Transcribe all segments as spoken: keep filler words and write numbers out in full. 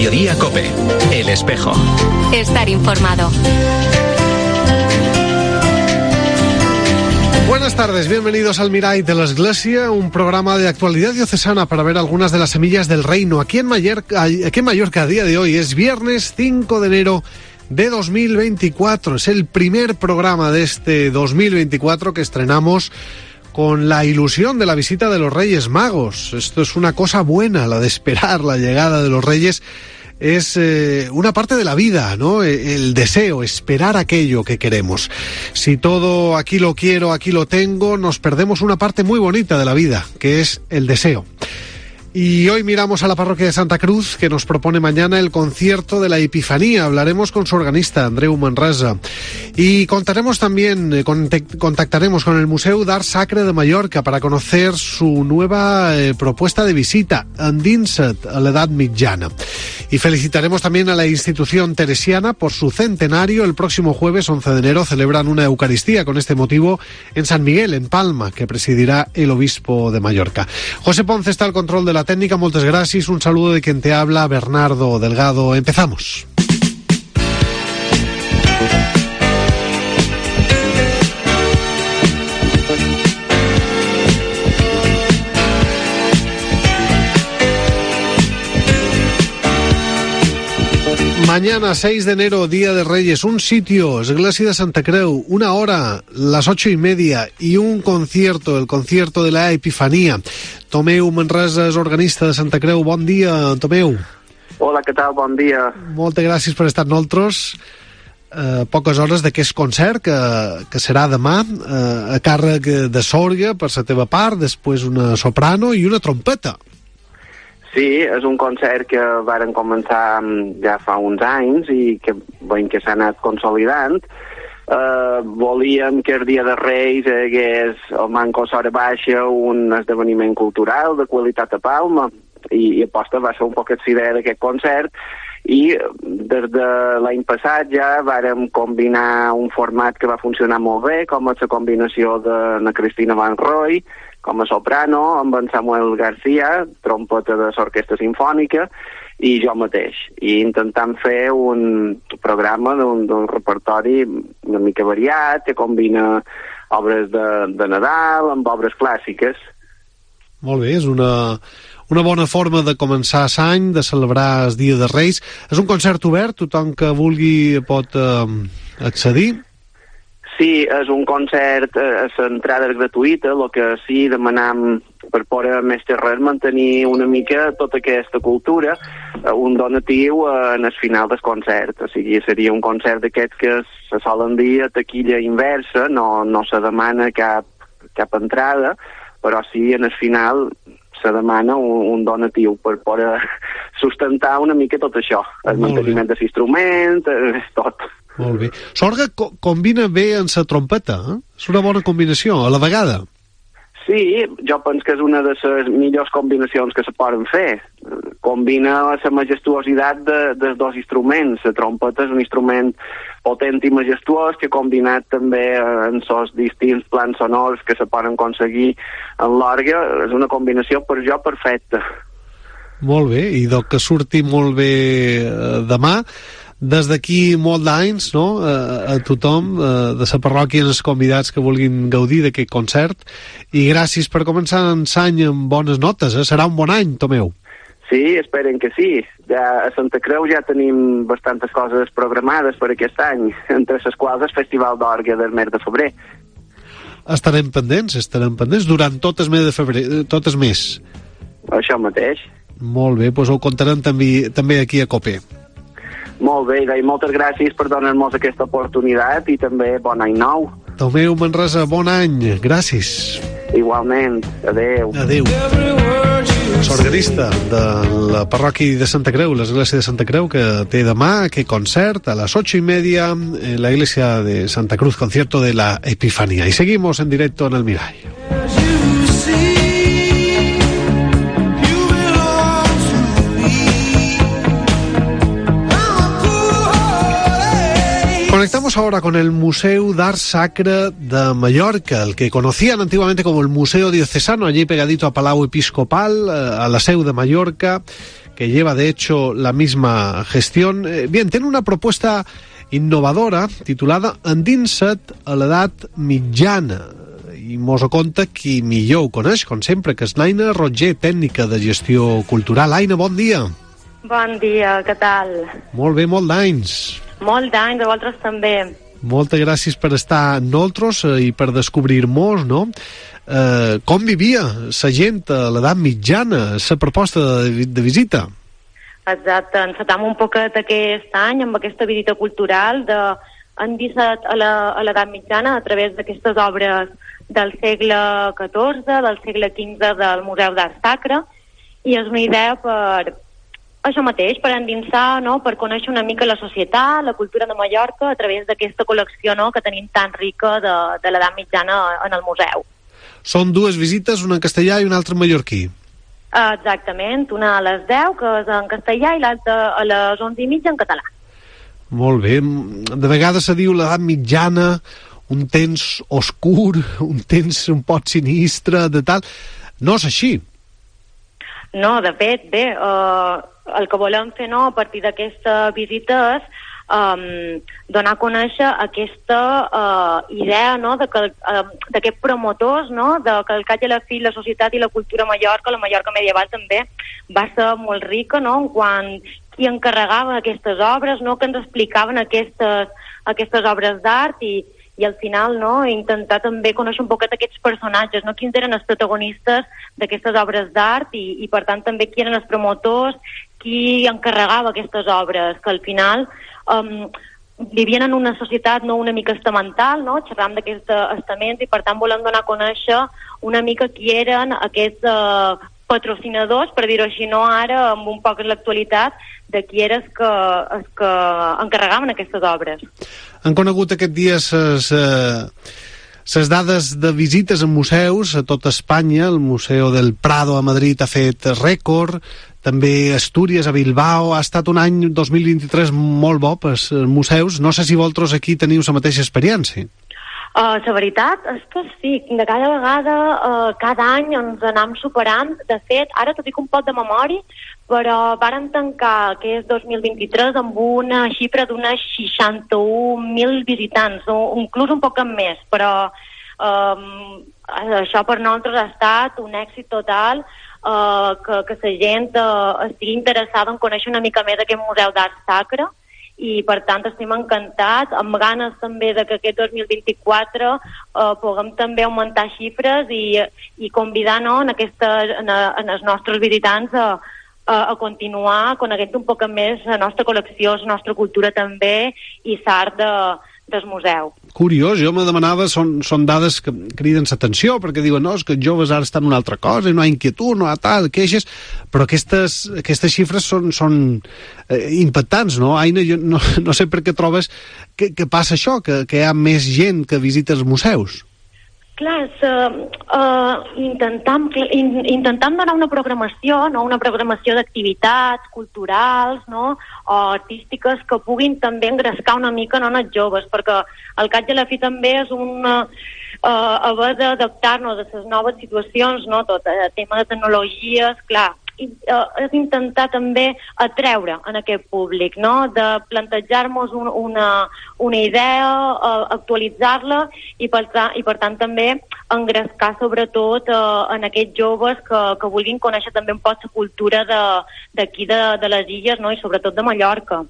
Mediodía COPE. El Espejo. Estar informado. Buenas tardes, bienvenidos al Mirall de la Iglesia, un programa de actualidad diocesana para ver algunas de las semillas del reino. Aquí en Mallorca, aquí en Mallorca a día de hoy es viernes cinco de enero de dos mil veinticuatro. Es el primer programa de este dos mil veinticuatro que estrenamos con la ilusión de la visita de los Reyes Magos. Esto es una cosa buena, la de esperar la llegada de los Reyes. Es eh, una parte de la vida, ¿no? El deseo, esperar aquello que queremos. Si todo aquí lo quiero, aquí lo tengo, nos perdemos una parte muy bonita de la vida, que es el deseo. Y hoy miramos a la parroquia de Santa Cruz, que nos propone mañana el concierto de la Epifanía. Hablaremos con su organista, Andreu Manresa. Y contaremos también, eh, contactaremos con el Museu d'Art Sacre de Mallorca para conocer su nueva eh, propuesta de visita, Endinsa't a l'Edat Mitjana. Y felicitaremos también a la institución teresiana por su centenario. El próximo jueves once de enero celebran una Eucaristía con este motivo en San Miguel, en Palma, que presidirá el obispo de Mallorca. José Ponce está al control de la técnica. Moltes gràcies. Un saludo de quien te habla, Bernardo Delgado. Empezamos. Mañana, seis de enero, Día de Reyes, un sitio, Església de Santa Creu, una hora, las ocho y media, y un concierto, el concierto de la Epifanía. Tomeu Manresa és organista de Santa Creu. Bon dia, Tomeu. Hola, què tal? Bon dia. Moltes gràcies per estar amb nosaltres. Eh, poques hores d'aquest concert, que, que serà demà, eh, a càrrec de sorga per la teva part, després una soprano i una trompeta. Sí, és un concert que varen començar ja fa uns anys i que veiem que s'ha anat consolidant. Uh, volíem que el Dia de Reis hagués al Manco Sora Baixa un esdeveniment cultural de qualitat a Palma i, i aposta va ser un poc l'idea d'aquest concert i des de l'any passat ja vàrem combinar un format que va funcionar molt bé, com és la combinació de na Cristina Van Roy com a soprano, amb en Samuel García, trompeta de l'Orquestra Simfònica, i jo mateix, i intentant fer un programa d'un, d'un repertori una mica variat, que combina obres de, de Nadal amb obres clàssiques. Molt bé, és una, una bona forma de començar l'any, de celebrar el Dia de Reis. És un concert obert, tothom que vulgui pot eh, accedir? Sí, és un concert, eh, l'entrada és gratuïta, el que sí demanam per poder més que res mantenir una mica tota aquesta cultura, eh, un donatiu eh, en el final del concert. O sigui, seria un concert d'aquests que se solen dir a taquilla inversa, no, no se demana cap, cap entrada, però sí en el final se demana un, un donatiu per poder sustentar una mica tot això, el manteniment de l'instrument, eh, tot. Molt bé. Sorga co combina bé amb la trompeta, eh? És una bona combinació, a la vegada. Sí, jo penso que és una de les millors combinacions que se poden fer. Combina la majestuositat de, dels dos instruments. La trompeta és un instrument potent i majestuós que combinat també en els distints plans sonors que se poden aconseguir en l'orgue és una combinació per jo perfecta. Molt bé, i del que surti molt bé eh, demà. Des d'aquí molt d'anys, no?, a, a tothom a, de la parròquia i els convidats que vulguin gaudir d'aquest concert. I gràcies per començar l'any amb bones notes, eh? Serà un bon any, Tomeu. Sí, esperen que sí. Ja a Santa Creu ja tenim bastantes coses programades per aquest any, entre les quals el Festival d'Orgue del mes de febrer. Estarem pendents, estarem pendents durant tot el mes de febrer, tot el mes. Això mateix. Molt bé, doncs ho contarem també, també aquí a COPE. Molt bé, i moltes gràcies per donar-nos aquesta oportunitat i també bon any nou. Tomeu Manresa, bon any. Gràcies. Igualment. Adéu. Adéu. L'organista de la parròquia de Santa Creu, l'església de Santa Creu, que té demà aquest concert a las ocho y media en la iglesia de Santa Cruz, concierto de la Epifanía. Y seguimos en directo en el Mirall. Conectamos ahora con el Museu d'Art Sacre de Mallorca, el que conocían antiguamente como el Museo Diocesano, allí pegadito a Palau Episcopal, a la seu de Mallorca, que lleva de hecho la misma gestión. Eh, bien, tiene una propuesta innovadora titulada Endinsa't a l'edat mitjana, i mos ho conta qui millor ho coneix, com sempre, que és l'Aina Roger, tècnica de gestió cultural. Aina, bon dia. Bon dia, què tal? Molt bé, molt d'anys. Molt d'anys, a vosaltres també. Moltes gràcies per estar amb nosaltres i per descobrir-nos, no? Eh, com vivia la gent a l'edat mitjana, la proposta de, de visita? Exacte, encetam un poquet aquest any amb aquesta visita cultural de Endinsa't a l'edat mitjana a través d'aquestes obres del segle catorze, del segle quinze del Museu d'Art Sacre, i és una idea per això mateix, per endinsar, no? Per conèixer una mica la societat, la cultura de Mallorca a través d'aquesta col·lecció, no? Que tenim tan rica de, de l'edat mitjana en el museu. Són dues visites, una en castellà i una altra en mallorquí. Exactament, una a les deu, que és en castellà, i l'altra a les onze i mitja en català. Molt bé. De vegades se diu l'edat mitjana, un temps oscur, un temps un pot sinistre, de tal. No és així. No, de fet, bé, eh, el que volem fer, no, a partir d'aquesta visita és um, donar a conèixer aquesta uh, idea, no, de que uh, d'aquests promotors, no, de que al cap i a la fi la societat i la cultura a Mallorca, la Mallorca medieval també, va ser molt rica, no, quan qui encarregava aquestes obres, no, que ens explicaven aquestes, aquestes obres d'art i, i al final, no, intentar també conèixer un poquet aquests personatges, no, quins eren els protagonistes d'aquestes obres d'art i, i per tant també qui eren els promotors, qui encarregava aquestes obres, que al final um, vivien en una societat no una mica estamental, no, xerram d'aquests estaments i per tant volem donar a conèixer una mica qui eren aquests uh, patrocinadors, per dir-ho així, no ara, amb un poc en l'actualitat, de qui era els que, els que encarregaven aquestes obres. Han conegut aquest dia ses, eh, ses dades de visites en museus a tot Espanya. El Museu del Prado a Madrid ha fet rècord, també Astúries a Bilbao. Ha estat un any dos mil vint-i-tres molt bo pels museus. No sé si vosaltres aquí teniu la mateixa experiència. Uh, la veritat és que sí, de cada vegada, uh, cada any ens anem superant. De fet, ara t'ho dic un poc de memòria, però varen tancar aquest dos mil vint-i-tres amb una xifra d'unes seixanta-un mil visitants, o inclús un poc més, però um, això per nosaltres ha estat un èxit total, uh, que, que la gent uh, estigui interessada en conèixer una mica més d'aquest Museu d'Art Sacre, i per tant estem encantats, amb ganes també de que aquest dos mil vint-i-quatre eh, puguem també augmentar xifres i, i convidar, no, en, aquesta, en, en els nostres visitants a, a, a continuar coneguent un poc més la nostra col·lecció, la nostra cultura també i l'art de, del museu. Curiós, jo me demanava, són, són dades que criden l'atenció, perquè diuen, no, és que els joves ara estan en una altra cosa, i no hi ha inquietud, no hi ha tal, queixes, però aquestes, aquestes xifres són, són eh, impactants, no? Aina, jo no, no sé per què trobes que, que passa això, que, que hi ha més gent que visita els museus. Clar, és, uh, uh, intentam, in, intentam donar una programació, no? Una programació d'activitats culturals, no? O artístiques que puguin també engrescar una mica, no, en els joves, perquè al cap i a la fi també és un uh, haver d'adaptar-nos a les noves situacions, no? Tot el tema de tecnologies, clar, i, uh, és intentar també atreure en aquest públic, no? De plantejar-nos un, una, una idea, uh, actualitzar-la i per, i per tant també engrescar sobretot uh, en aquests joves que, que vulguin conèixer també un poc la cultura d'aquí de, de, de les illes, no? I sobretot de Mallorca.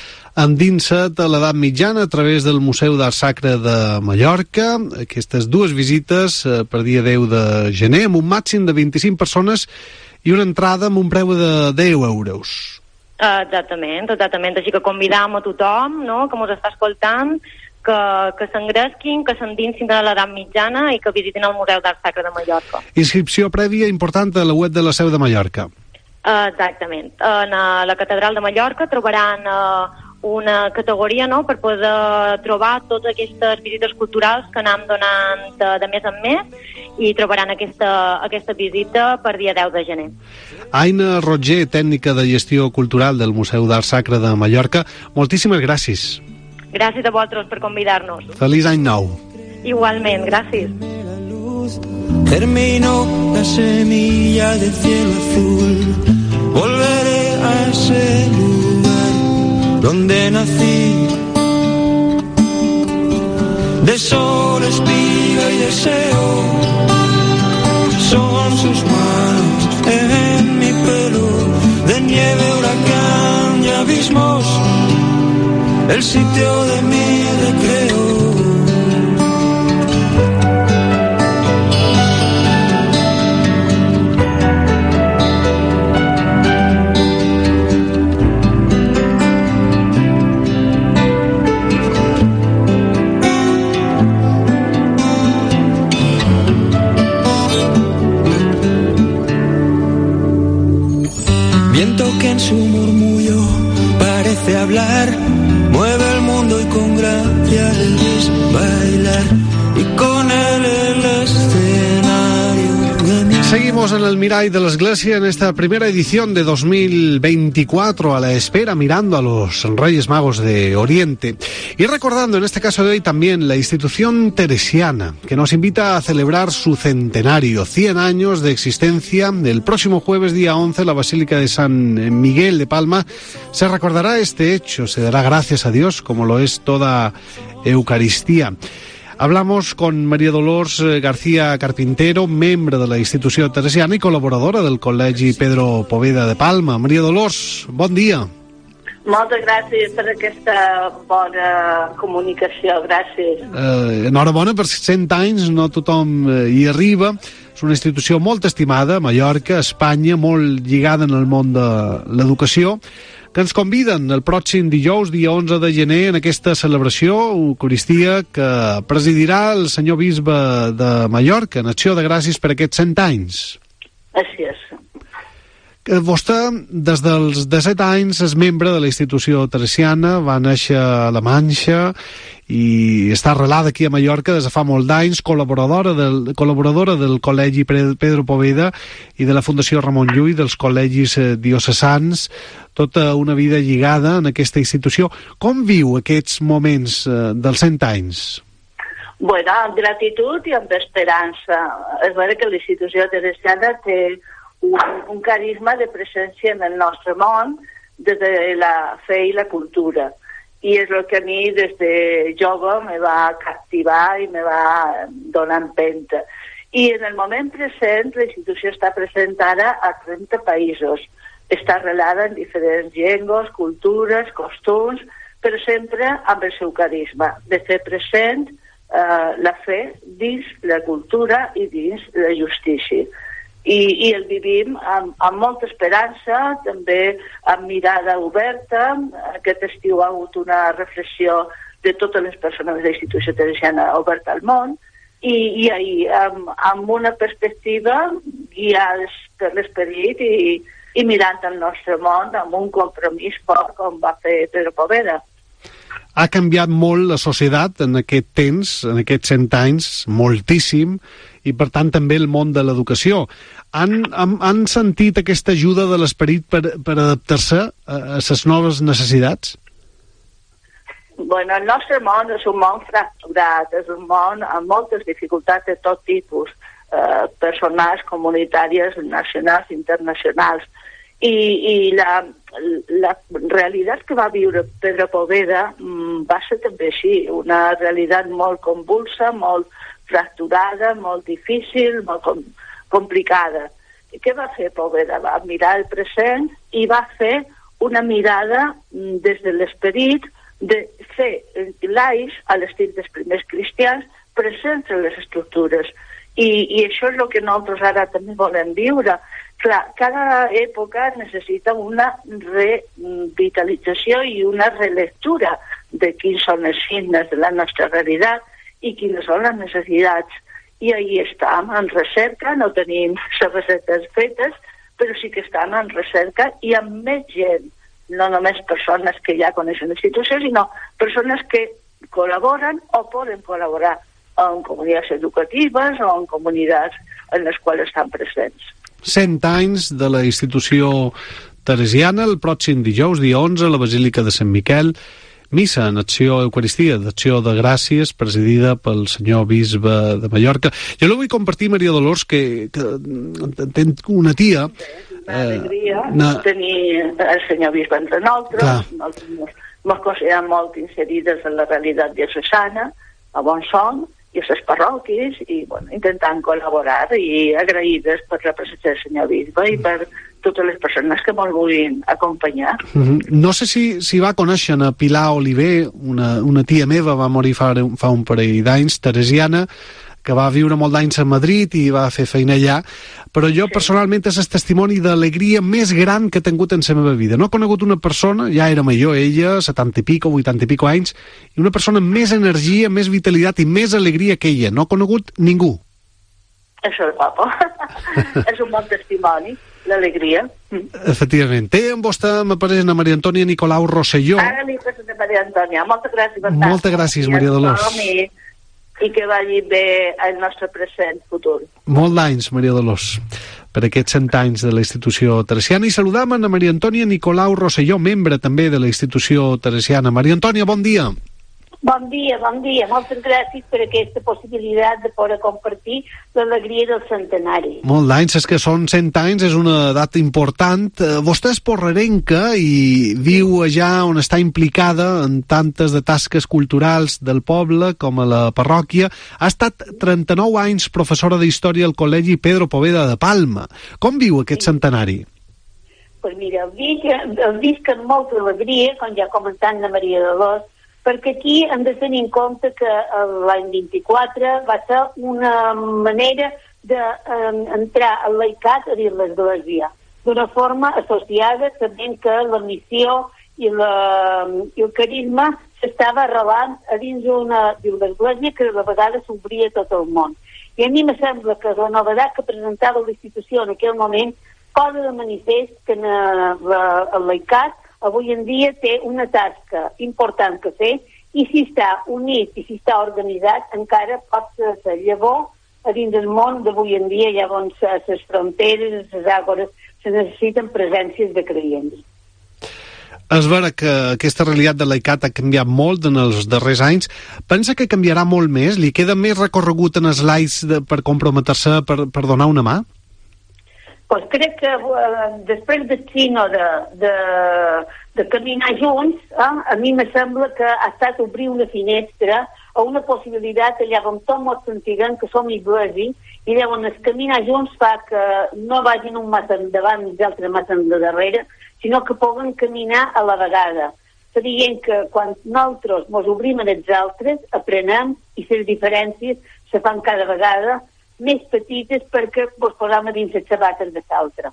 Endinsa't a l'edat mitjana a través del Museu d'Art Sacre de Mallorca. Aquestes dues visites eh, per dia deu de gener amb un màxim de vint-i-cinc persones i una entrada amb un preu de deu euros. Uh, exactament, exactament. Així que convidam a tothom, no?, que ens està escoltant, que, que s'engresquin, que s'endinsin de l'edat mitjana i que visitin el Museu d'Art Sacre de Mallorca. Inscripció prèvia important a la web de la Seu de Mallorca. Uh, exactament. En uh, la Catedral de Mallorca trobaran uh, una categoria, no?, per poder trobar totes aquestes visites culturals que anem donant de, de mes en mes, i trobaran aquesta, aquesta visita per dia deu de gener. Aina Roger, tècnica de gestió cultural del Museu d'Art Sacre de Mallorca, moltíssimes gràcies. Gràcies a vosaltres per convidar-nos. Feliç any nou. Igualment, gràcies. Terminó la semilla del cielo azul. Volveré donde nací. De sol, espiga y deseo, son sus manos en mi pelo, de nieve, huracán y abismos, el sitio de mi recreo. Viento que en su murmullo parece hablar, mueve el mundo y con gracia le ves bailar, y con él el escenario de mi... Seguimos en el Mirall de la Iglesia en esta primera edición de dos mil veinticuatro, a la espera, mirando a los Reyes Magos de Oriente y recordando en este caso de hoy también la institución teresiana, que nos invita a celebrar su centenario, cien años de existencia. El próximo jueves día once, la Basílica de San Miguel de Palma se recordará este hecho, se dará gracias a Dios, como lo es toda Eucaristía. Hablamos con Maria Dolors García Carpintero, membre de la institució teresiana i col·laboradora del Col·legi Pedro Poveda de Palma. Maria Dolors, bon dia. Moltes gràcies per aquesta bona comunicació, gràcies. Eh, enhorabona per cent anys, no tothom eh, hi arriba. És una institució molt estimada a Mallorca, a Espanya, molt lligada en el món de l'educació, que ens conviden el pròxim dijous, dia onze de gener, en aquesta celebració eucaristia que presidirà el senyor bisbe de Mallorca, en acció de gràcies per aquests cent anys. Així és. Vostè, des dels disset anys, és membre de la institució teresiana, va néixer a la Manxa i està arrelada aquí a Mallorca des de fa molt d'anys, col·laboradora del, col·laboradora del Col·legi Pedro Poveda i de la Fundació Ramon Llull, dels col·legis diocesans, tota una vida lligada en aquesta institució. Com viu aquests moments eh, dels cent anys? Bueno, amb gratitud i amb esperança. És veritat que la institució teresiana té un, un carisma de presència en el nostre món des de la fe i la cultura. I és el que a mi des de jove me va captivar i me va donar empenta. I en el moment present la institució està present ara a trenta països. Està arrelada en diferents llengües, cultures, costums, però sempre amb el seu carisma, de fer present eh, la fe dins la cultura i dins la justícia. I, i el vivim amb, amb molta esperança, també amb mirada oberta. Aquest estiu ha hagut una reflexió de totes les persones de la institució teresiana oberta al món, i, i ahir amb, amb una perspectiva guiades per l'esperit i, i mirant el nostre món amb un compromís fort com va fer Pedro Poveda. Ha canviat molt la societat en aquest temps, en aquests cent anys, moltíssim, i per tant també el món de l'educació. Han, han, han sentit aquesta ajuda de l'esperit per, per adaptar-se a, a les noves necessitats? Bueno, el nostre món és un món fracturat, és un món amb moltes dificultats de tot tipus, eh, personals, comunitàries, nacionals, internacionals. I, i la, la realitat que va viure Pedro Poveda mm, va ser també així, una realitat molt convulsa, molt fracturada, molt difícil, molt com, complicada. I què va fer Poveda? Va mirar el present i va fer una mirada mm, des de l'esperit de fer laics a l'estil dels primers cristians presents en les estructures. I, i això és el que nosaltres ara també volem viure. Clar, cada època necessita una revitalització i una relectura de quins són els signes de la nostra realitat i quines són les necessitats. I ahir estem en recerca, no tenim les receptes fetes, però sí que estem en recerca i amb més gent, no només persones que ja coneixen la institució, sinó persones que col·laboren o poden col·laborar en comunitats educatives o en comunitats en les quals estan presents. Cent anys de la institució teresiana, el pròxim dijous, dia onze, a la Basílica de Sant Miquel, missa en acció eucaristia, d'acció de gràcies, presidida pel senyor bisbe de Mallorca. Jo la vull compartir, Maria Dolors, que, que tenc una tia... Una alegria eh, na... tenir el senyor bisbe entre nosaltres, nosaltres ens considerem molt inserides en la realitat diocesana, a bon son, i a les parròquies, i bueno, intentant col·laborar i agraïdes per la presència del senyor bisbe i per totes les persones que ens vulguin acompanyar. Mm-hmm. No sé si, si va conèixer a Pilar Oliver, una, una tia meva, va morir fa, fa un parell d'anys, teresiana, que va viure molt d'anys a Madrid i va fer feina allà, però jo sí. personalment és el testimoni d'alegria més gran que he tingut en la meva vida. No he conegut una persona, ja era major ella, setanta i pico, vuitanta i pico anys, i una persona amb més energia, més vitalitat i més alegria que ella. No he conegut ningú. Això és guapo. És un bon testimoni, l'alegria. Efectivament. Té amb vostè, m'apareix, a Maria Antònia Nicolau Rosselló. Ara li presento a Maria Antònia. Moltes gràcies per tant. Moltes gràcies, Maria Dolors. I, i que vagi bé el nostre present futur. Molt d'anys, Maria Dolors, per aquests cent anys de la institució teresiana. I saludam a Maria Antònia Nicolau Rosselló, membre també de la institució teresiana. Maria Antònia, bon dia. Bon dia, bon dia. Moltes gràcies per aquesta possibilitat de poder compartir l'alegria del centenari. Molt d'anys, és que són cent anys, és una data important. Vostè és porrerenca i viu allà on està implicada en tantes de tasques culturals del poble com a la parròquia. Ha estat trenta-nou anys professora d'història al Col·legi Pedro Poveda de Palma. Com viu aquest sí. centenari? Pues mira, el visc, el visc amb molta alegria, com ja comentant la Maria Dolors, perquè aquí hem de tenir en compte que l'any vint-i-quatre va ser una manera d'entrar al laicat a dins l'Església, d'una forma associada, sabent que la missió i, la, i el carisma s'estava arrelant a dins una l'Església que a vegades s'obria tot el món. I a mi me sembla que la novetat que presentava la institució en aquell moment posa de manifest que en el laicat avui en dia té una tasca important que fer i si està unit i si està organitzat encara pot ser llavor a dins del món d'avui en dia ja on les fronteres, les àgores se necessiten presències de creients. És vera que aquesta realitat de laicat ha canviat molt en els darrers anys. Pensa que canviarà molt més? Li queda més recorregut en els laics de, per comprometre-se, per, per donar una mà? Pues crec que uh, després de Xino de, de, de caminar junts, eh, a mi me sembla que ha estat obrir una finestra o una possibilitat allà on tots ens sentirem que som iglesia i llavors el caminar junts fa que no vagin un massa endavant i l'altre massa darrere, sinó que puguen caminar a la vegada. És dient que quan nosaltres ens obrim en els altres, aprenem i les diferències se fan cada vegada més petites perquè ens posam a dins les sabates de l'altre.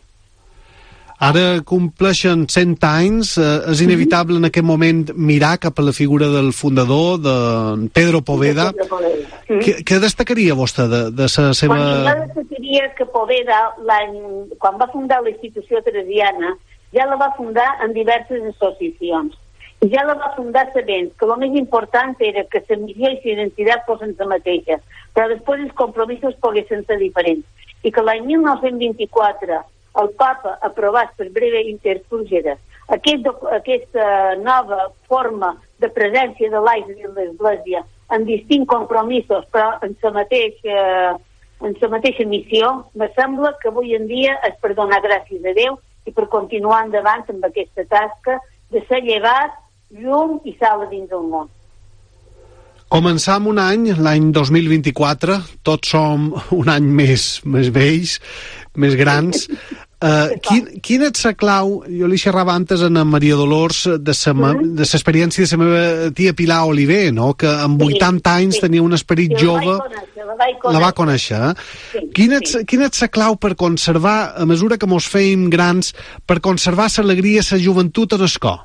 Ara compleixen cent anys, eh, és inevitable en aquest moment mirar cap a la figura del fundador, de Pedro Poveda. De Pedro Poveda. Mm-hmm. Què, què destacaria vostè de, de la seva... Quan jo destacaria que Poveda, quan va fundar la institució teresiana, ja la va fundar en diverses associacions. I ja la va fundar sabent que el més important era que la missió i la identitat fossin la mateixa, però després els compromisos poguessin ser diferents. I que l'any mil nou-cents vint-i-quatre el Papa aprovat per breve interfugera aquest, aquesta nova forma de presència de laics de l'Església en distints compromisos, però en la mateixa, en la mateixa missió, me sembla que avui en dia és per donar gràcies a Déu i per continuar endavant amb aquesta tasca de ser llevat, llum i sal dins del món. Començam un any, l'any dos mil vint-i-quatre, tots som un any més, més vells, més grans. Uh, quin, quina és la clau? Jo li xerrava antes a Maria Dolors de l'experiència de la meva tia Pilar Oliver, no? Que amb vuitanta anys tenia un esperit jove. La va conèixer, eh? Quina és la clau per conservar, a mesura que mos feim grans, per conservar l'alegria, la joventut en el cor?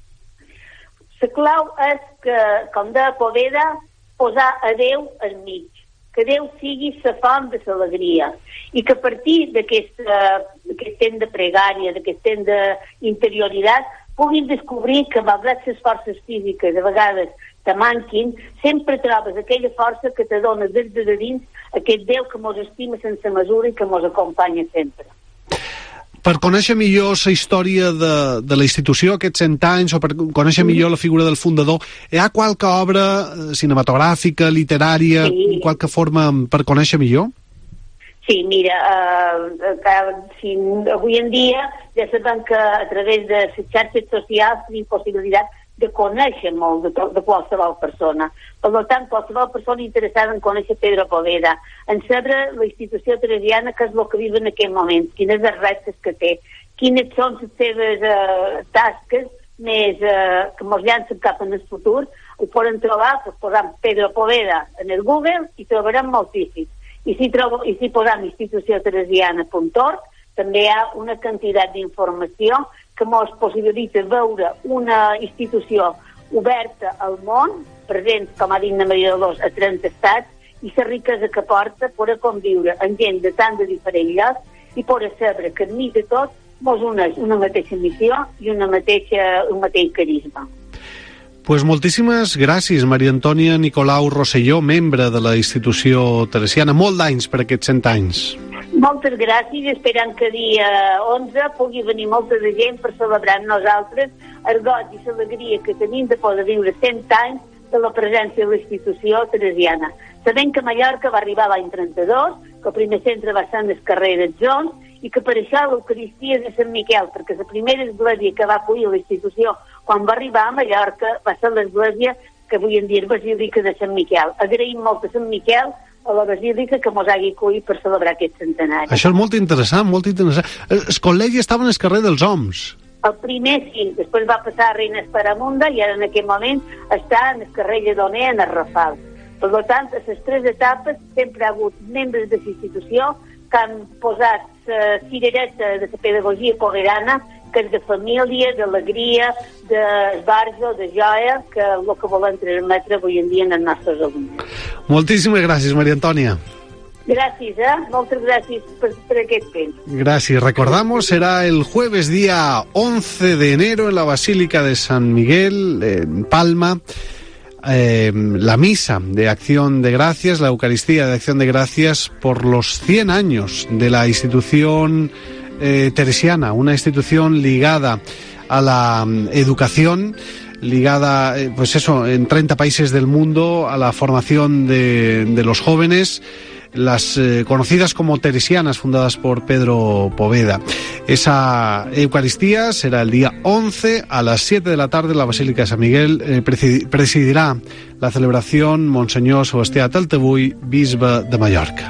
La clau és que, com de Poveda, posar a Déu al mig, que Déu sigui la font de l'alegria i que a partir d'aquest temps de pregària, d'aquest temps d'interioritat, puguin descobrir que malgrat les forces físiques a vegades te manquin, sempre trobes aquella força que te dona des de dins aquest Déu que mos estima sense mesura i que mos acompanya sempre. Per conèixer millor la història de, de la institució aquests cent anys o per conèixer millor la figura del fundador, hi ha qualque obra cinematogràfica, literària, sí. qualque forma per conèixer millor? Sí, mira, uh, uh, si, avui en dia ja sabem que a través de les xarxes socials tenim possibilitat de conèixer molt de, de qualsevol persona. Per tant, qualsevol persona interessada en conèixer Pedro Poveda, en saber la institució teresiana, què és el que viu en aquest moment, quines els reptes que té, quines són les seves eh, tasques més eh, que ens llancen cap en el futur, ho poden trobar pues, posant Pedro Poveda en el Google i trobarem moltíssims. I si, trobo, i si posam institució teresiana punt org, també hi ha una quantitat d'informació que ens possibilita veure una institució oberta al món, present, com ha dit la Maria Dolors, a trenta estats, i la riquesa que porta per a conviure amb gent de tant de diferents llocs i per a saber que enmig de tot ens uneix una mateixa missió i una mateixa, un mateix carisma. Pues moltíssimes gràcies, Maria Antònia Nicolau Rosselló, membre de la institució teresiana. Molt d'anys per aquests cent anys. Moltes gràcies, esperant que dia onze pugui venir molta de gent per celebrar amb nosaltres el goig i l'alegria que tenim de poder viure cent anys de la presència de la institució teresiana. Sabem que Mallorca va arribar l'any trenta-dos, que el primer centre va ser en el carrer dels Jons, i que per això l'Eucaristia és de Sant Miquel, perquè la primera església que va acollir la institució quan va arribar a Mallorca va ser l'església que avui en dia és Basílica de Sant Miquel. Agraïm molt a Sant Miquel a la Basílica que mos hagi acollit per celebrar aquest centenari. Això és molt interessant, molt interessant. El col·legi estava en el carrer dels Oms. El primer sí, després va passar a Reina Esparamunda i ara en aquest moment està en el carrer Lledoner, en el Rafal. Per tant, a les tres etapes sempre ha hagut membres de la institució que han posat la cirereta de la pedagogia poverana, que és de família, d'alegria, d'esbarjo, de joia, que és el que volen transmetre avui en dia en els nostres alumnes. Moltíssimes gràcies, Maria Antònia. Gracias, ¿eh? Muchas gracias por, por aquest temps. Gracias. Recordamos, será el jueves día once de enero en la Basílica de San Miguel, en Palma, eh, la misa de Acción de Gracias, la Eucaristía de Acción de Gracias por los cien años de la institución eh, teresiana, una institución ligada a la educación, ligada, eh, pues eso, en treinta países del mundo, a la formación de, de los jóvenes, las eh, conocidas como teresianas, fundadas por Pedro Poveda. Esa Eucaristía será el día once a las siete de la tarde en la Basílica de San Miguel. Eh, presidirá la celebración Monseñor Sebastià Taltebull, bisbe de Mallorca.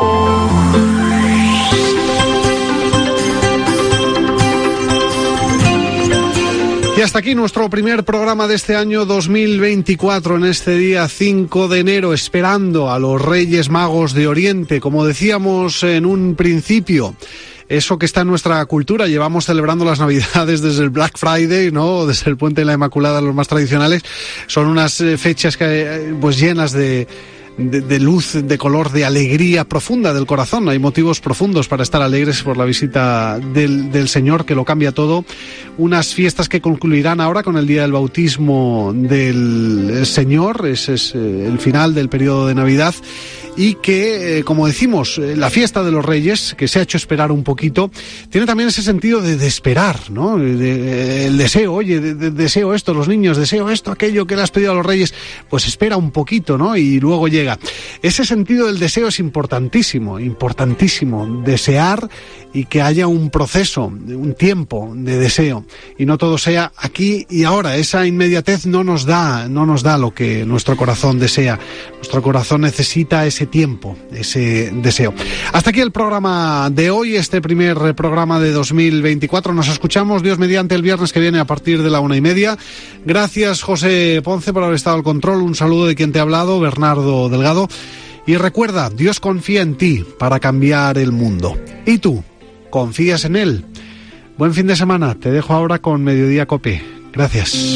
Y hasta aquí nuestro primer programa de este año dos mil veinticuatro, en este día cinco de enero, esperando a los Reyes Magos de Oriente. Como decíamos en un principio, eso que está en nuestra cultura, llevamos celebrando las Navidades desde el Black Friday, ¿no? Desde el Puente de la Inmaculada, los más tradicionales. Son unas fechas que, pues, llenas de... De, de luz, de color, de alegría profunda del corazón. Hay motivos profundos para estar alegres por la visita del, del Señor, que lo cambia todo. Unas fiestas que concluirán ahora con el día del bautismo del Señor. Ese es eh, el final del periodo de Navidad. Y que, eh, como decimos, eh, la fiesta de los Reyes, que se ha hecho esperar un poquito, tiene también ese sentido de, de esperar, ¿no? De, de, el deseo, oye, de, de, deseo esto, los niños, deseo esto, aquello que le has pedido a los Reyes, pues espera un poquito, ¿no? Y luego llega. Ese sentido del deseo es importantísimo, importantísimo. Desear y que haya un proceso, un tiempo de deseo, y no todo sea aquí y ahora. Esa inmediatez no nos da, no nos da lo que nuestro corazón desea. Nuestro corazón necesita ese tiempo, ese deseo. Hasta aquí el programa de hoy, este primer programa de dos mil veinticuatro. Nos escuchamos, Dios mediante, el viernes que viene a partir de la una y media. Gracias, José Ponce, por haber estado al control. Un saludo de quien te ha hablado, Bernardo Delgado. Y recuerda, Dios confía en ti para cambiar el mundo. ¿Y tú? ¿Confías en Él? Buen fin de semana. Te dejo ahora con Mediodía Cope. Gracias.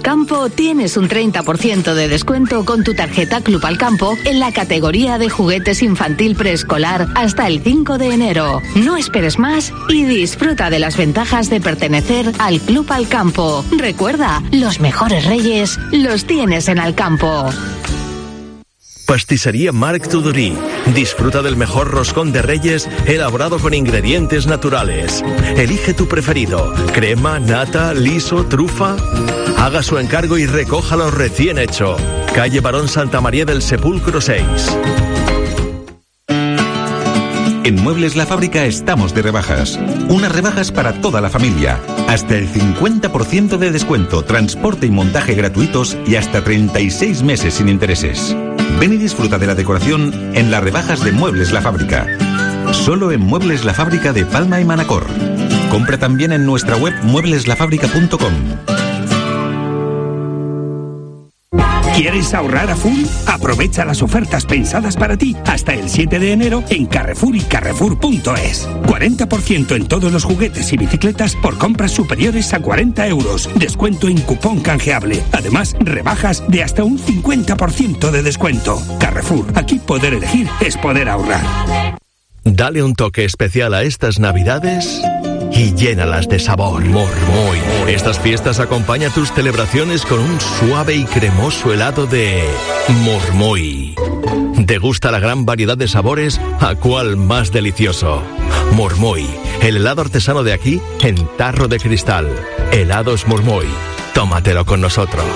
Alcampo tienes un treinta por ciento de descuento con tu tarjeta Club Alcampo en la categoría de juguetes infantil preescolar hasta el cinco de enero. No esperes más y disfruta de las ventajas de pertenecer al Club Alcampo. Recuerda, los mejores reyes los tienes en Alcampo. Pastissería Marc Tudorí. Disfruta del mejor roscón de Reyes elaborado con ingredientes naturales. Elige tu preferido: crema, nata, liso, trufa. Haga su encargo y recójalo recién hecho. Calle Barón Santa María del Sepulcro seis. En Muebles La Fábrica estamos de rebajas. Unas rebajas para toda la familia. Hasta el cincuenta por ciento de descuento, transporte y montaje gratuitos y hasta treinta y seis meses sin intereses. Ven y disfruta de la decoración en las rebajas de Muebles La Fábrica. Solo en Muebles La Fábrica de Palma y Manacor. Compra también en nuestra web muebles la fábrica punto com. ¿Quieres ahorrar a full? Aprovecha las ofertas pensadas para ti hasta el siete de enero en Carrefour y Carrefour punto es. cuarenta por ciento en todos los juguetes y bicicletas por compras superiores a cuarenta euros. Descuento en cupón canjeable. Además, rebajas de hasta un cincuenta por ciento de descuento. Carrefour, aquí poder elegir es poder ahorrar. Dale un toque especial a estas Navidades y llénalas de sabor. Mormoy. Estas fiestas acompaña tus celebraciones con un suave y cremoso helado de Mormoy. Degusta la gran variedad de sabores, a cuál más delicioso. Mormoy, el helado artesano de aquí en tarro de cristal. Helados Mormoy. Tómatelo con nosotros.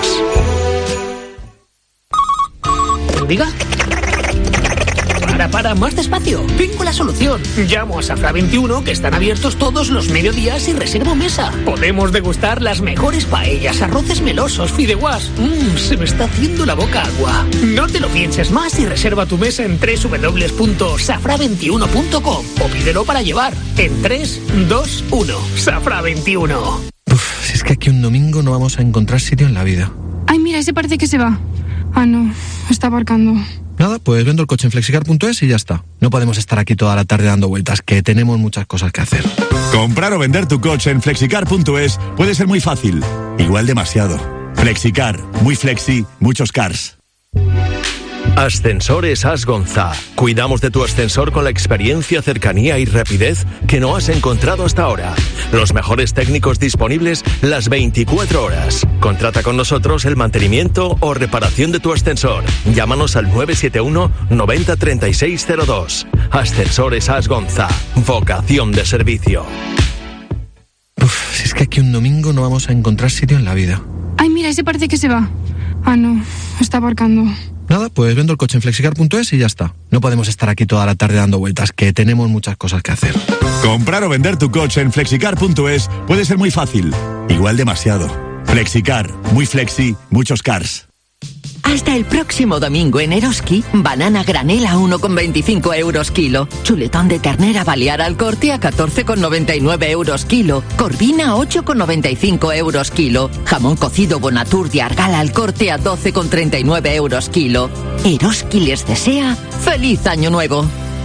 ¿Diga? Para, para, más despacio. Tengo la solución. Llamo a Safra veintiuno, que están abiertos todos los mediodías y reservo mesa. Podemos degustar las mejores paellas, arroces melosos, fideuás. Mmm, se me está haciendo la boca agua. No te lo pienses más y reserva tu mesa en doble u doble u doble u punto safra veintiuno punto com o pídelo para llevar en tres, dos, uno. Safra veintiuno. Uf, si es que aquí un domingo no vamos a encontrar sitio en la vida. Ay, mira, ese parece que se va. Ah, no, está aparcando. Nada, pues vendo el coche en flexicar punto es y ya está. No podemos estar aquí toda la tarde dando vueltas, que tenemos muchas cosas que hacer. Comprar o vender tu coche en flexicar punto es puede ser muy fácil, igual demasiado. Flexicar, muy flexi, muchos cars. Ascensores Asgonza. Cuidamos de tu ascensor con la experiencia, cercanía y rapidez que no has encontrado hasta ahora. Los mejores técnicos disponibles las veinticuatro horas. Contrata con nosotros el mantenimiento o reparación de tu ascensor. Llámanos al nueve siete uno noventa treinta y seis cero dos. Ascensores Asgonza. Vocación de servicio. Uf, si es que aquí un domingo no vamos a encontrar sitio en la vida. Ay, mira, ese parece que se va. Ah, no, está aparcando. Nada, pues vendo el coche en flexicar punto es y ya está. No podemos estar aquí toda la tarde dando vueltas, que tenemos muchas cosas que hacer. Comprar o vender tu coche en flexicar punto es puede ser muy fácil, igual demasiado. Flexicar, muy flexi, muchos cars. Hasta el próximo domingo en Eroski, banana granel a uno con veinticinco euros kilo, chuletón de ternera balear al corte a catorce con noventa y nueve euros kilo, corvina a ocho con noventa y cinco euros kilo, jamón cocido Bonatur de Argal al corte a doce con treinta y nueve euros kilo. Eroski les desea ¡feliz año nuevo!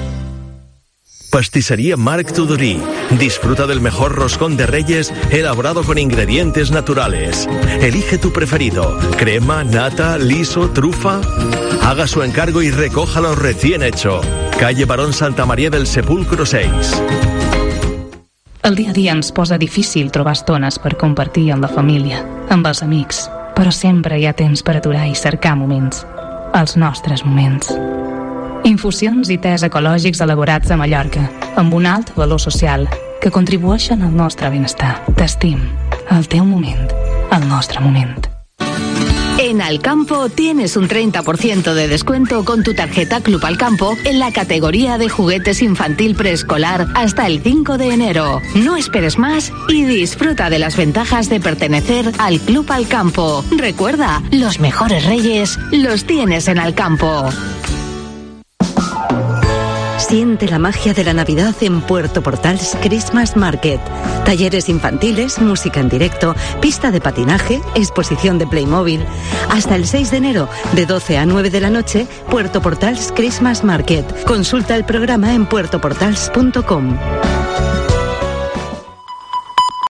Pastissería Marc Tudorí. Disfruta del mejor roscón de Reyes elaborado con ingredientes naturales. Elige tu preferido: crema, nata, liso, trufa. Haga su encargo y recójalo recién hecho. Calle Barón Santa María del Sepulcro seis. El dia a dia ens posa difícil trobar estones per compartir amb la família, amb els amics, però sempre hi ha temps per aturar i cercar moments, els nostres moments. Infusions i tés ecològics elaborats a Mallorca, amb un alt valor social, que contribueixen al nostre benestar. T'estim, el teu moment, el nostre moment. En Alcampo tienes un treinta por ciento de descuento con tu tarjeta Club Alcampo en la categoría de juguetes infantil preescolar hasta el cinco de enero. No esperes más y disfruta de las ventajas de pertenecer al Club Alcampo. Recuerda, los mejores reyes los tienes en Alcampo. Siente la magia de la Navidad en Puerto Portals Christmas Market. Talleres infantiles, música en directo, pista de patinaje, exposición de Playmobil. Hasta el seis de enero, de doce a nueve de la noche, Puerto Portals Christmas Market. Consulta el programa en puerto portals punto com.